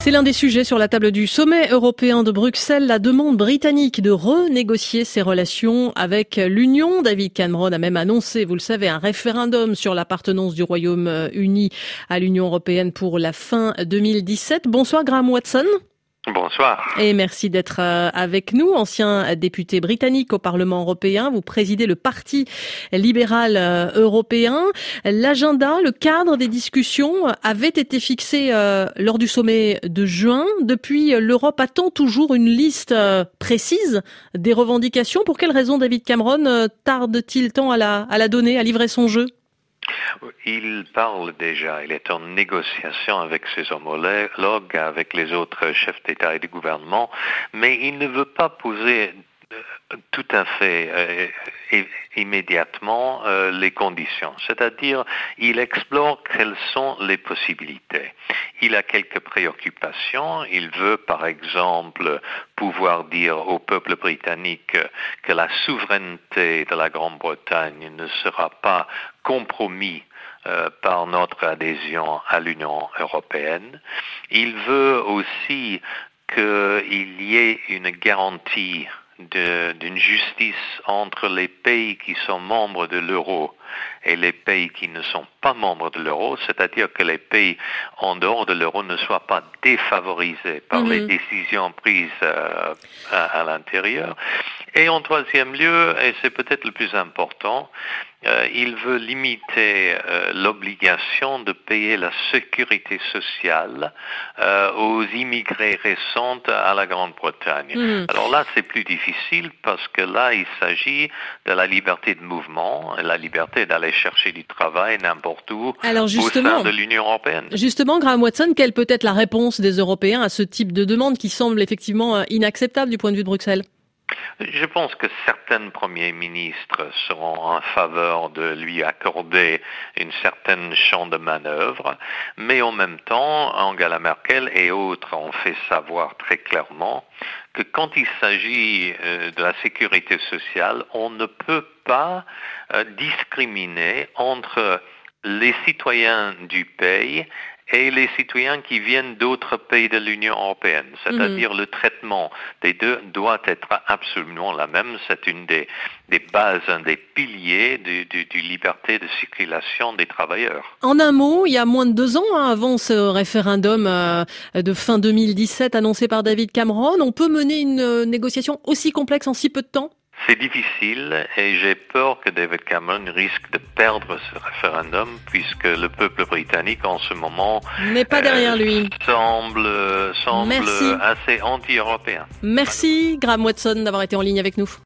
C'est l'un des sujets sur la table du sommet européen de Bruxelles, la demande britannique de renégocier ses relations avec l'Union. David Cameron a même annoncé, vous le savez, un référendum sur l'appartenance du Royaume-Uni à l'Union européenne pour la fin 2017. Bonsoir Graham Watson. Bonsoir. Et merci d'être avec nous, ancien député britannique au Parlement européen. Vous présidez le Parti libéral européen. L'agenda, le cadre des discussions avait été fixé lors du sommet de juin. Depuis, l'Europe attend toujours une liste précise des revendications. Pour quelle raison David Cameron tarde-t-il tant à la donner, à livrer son jeu ? Il parle déjà, il est en négociation avec ses homologues, avec les autres chefs d'État et de gouvernement, mais il ne veut pas poser tout à fait immédiatement les conditions. C'est-à-dire, il explore quelles sont les possibilités. Il a quelques préoccupations. Il veut, par exemple, pouvoir dire au peuple britannique que la souveraineté de la Grande-Bretagne ne sera pas compromise par notre adhésion à l'Union européenne. Il veut aussi qu'il y ait une garantie d'une justice entre les pays qui sont membres de l'euro et les pays qui ne sont pas membres de l'euro, c'est-à-dire que les pays en dehors de l'euro ne soient pas défavorisés par les décisions prises à l'intérieur. Et en troisième lieu, et c'est peut-être le plus important, il veut limiter l'obligation de payer la sécurité sociale aux immigrés récents à la Grande-Bretagne. Alors là, c'est plus difficile parce que là, il s'agit de la liberté de mouvement, la liberté d'aller chercher du travail n'importe où au sein de l'Union européenne. Justement, Graham Watson, quelle peut être la réponse des Européens à ce type de demande qui semble effectivement inacceptable du point de vue de Bruxelles ? Je pense que certains premiers ministres seront en faveur de lui accorder une certaine champ de manœuvre, mais en même temps, Angela Merkel et autres ont fait savoir très clairement que quand il s'agit de la sécurité sociale, on ne peut pas discriminer entre les citoyens du pays et les citoyens qui viennent d'autres pays de l'Union européenne. C'est-à-dire le traitement des deux doit être absolument la même. C'est une des bases, un des piliers du liberté de circulation des travailleurs. En un mot, il y a moins de 2 ans avant ce référendum de fin 2017 annoncé par David Cameron, on peut mener une négociation aussi complexe en si peu de temps ? C'est difficile et j'ai peur que David Cameron risque de perdre ce référendum puisque le peuple britannique en ce moment n'est pas derrière lui. Semble assez anti-européen. Merci Graham Watson d'avoir été en ligne avec nous.